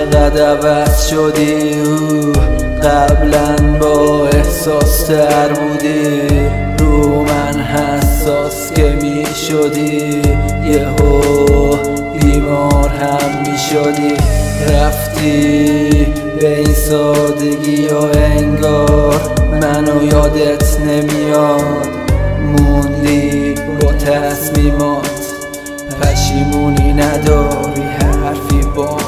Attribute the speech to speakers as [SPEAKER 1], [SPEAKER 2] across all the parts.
[SPEAKER 1] چقدر عوض شدی قبلا با احساس تر بودی، رو من حساس که می شدی، یهو بیمار هم می شدی. رفتی به این سادگی و انگار منو یادت نمیاد، موندی با تصمیمات، پشیمونی نداری حرفی با.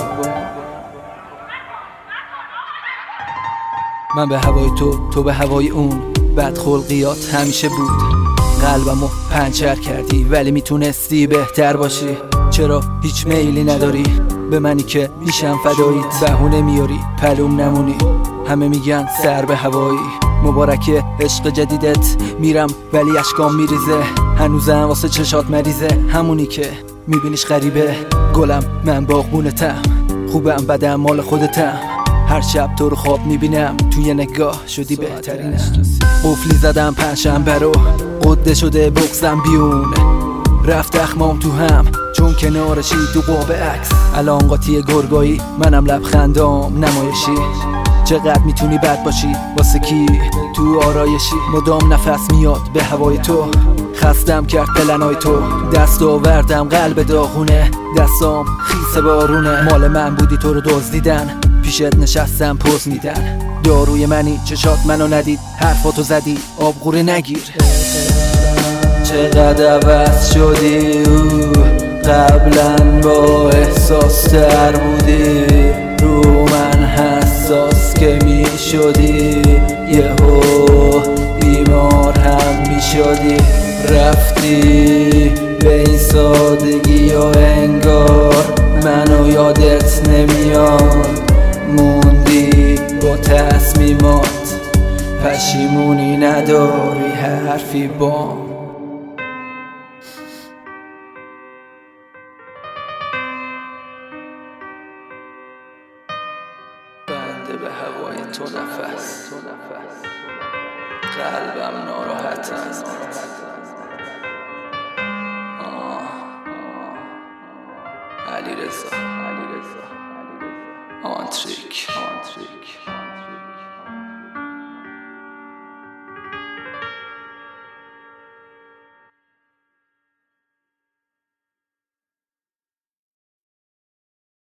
[SPEAKER 1] من به هوای تو به هوای اون، بدخلقیات همیشه بود، قلبمو پنچر کردی ولی میتونستی بهتر باشی. چرا هیچ میلی نداری به منی که میشم فداییت؟ بهونه میاری پلوم نمونی، همه میگن سر به هوایی. مبارکه عشق جدیدت، میرم ولی اشکام میریزه، هنوزم واسه چشات مریضه، همونی که میبینیش غریبه. گلم من باغبونتم، خوبم بدم مال خودتم، هر شب تو رو خواب میبینم، توی نگاه شدی بهترینم. قفلی زدم پنجشنبه رو، قده شده بغزم بیون، رفت اخمام تو هم چون کنارشی تو قاب عکس. الان قاطی گرگایی منم لبخندام نمایشی. چقدر میتونی بد باشی واسه کی تو آرایشی؟ مدام نفس میاد به هوای تو، خستم کرد پلنای تو، دست آوردم قلب داغونه، دستام خیس بارونه. مال من بودی تو رو دزدیدن، پیشت نشستم پوز میدن، داروی منی چشات منو ندید، حرفاتو زدی آبغوره نگیر. چقدر عوض شدی قبلا با احساس تر بودی، رو من حساس که می شدی، یهو بیمار هم می شدی. رفتی به این سادگی و انگار منو یادت نمیاد، موندی با تصمیمات، پشیمونی نداری حرفی با. بنده به هوای تو نفس، قلبم ناراحت است. علیرضا آنتریک.